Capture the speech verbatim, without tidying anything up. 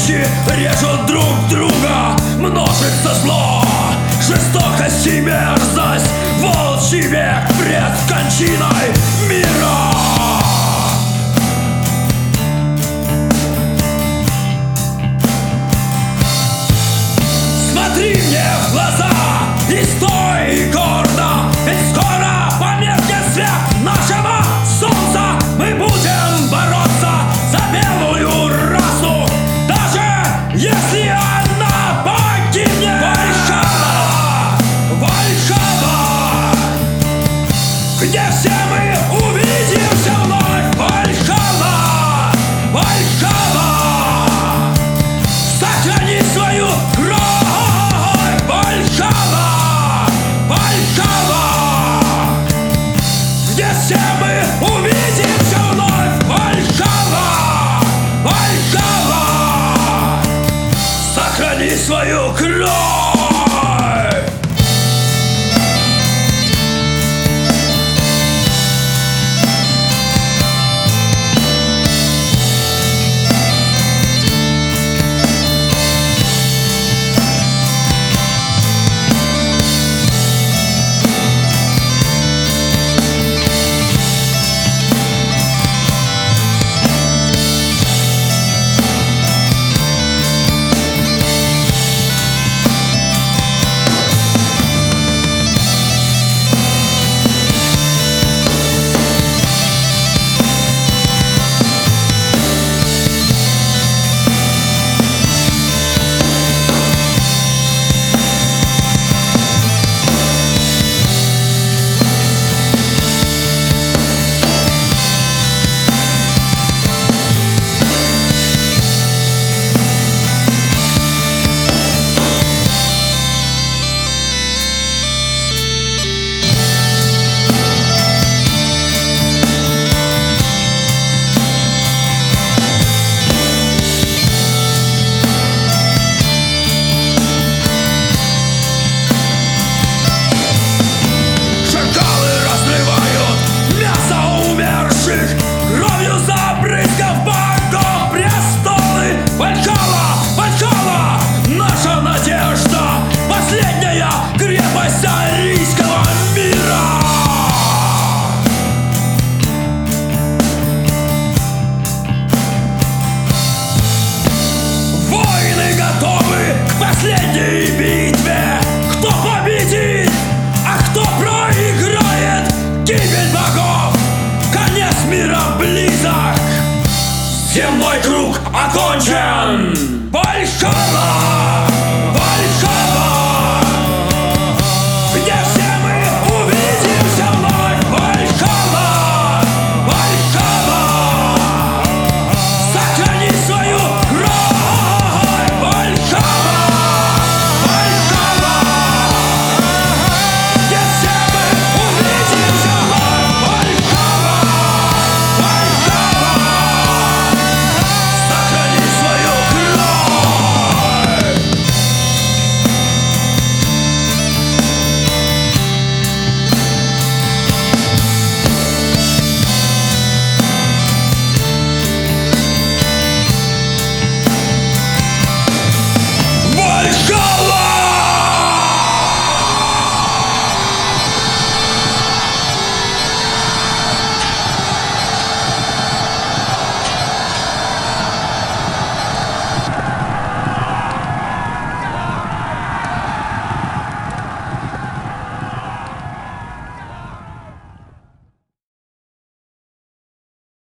Тысячи режут друг друга, множится зло, жестокость и мерзость, волчий век пред кончиной мира. Смотри мне в глаза и стой гордо, ведь скоро померкнет свет нашего солнца. Мы будем бороться за белую расу, даже если она погибнет. Вальхалла, Вальхалла, где все мы увидимся вновь. Вальхалла, Вальхалла, сохрани свою кровь. Вальхалла, Вальхалла, где все мы увидимся вновь. Вальхалла, Вальхалла, сохрани свою кровь. Последней битве, кто победит, а кто проиграет, гибель богов, конец мира близок, земной круг окончен. Вальхалла,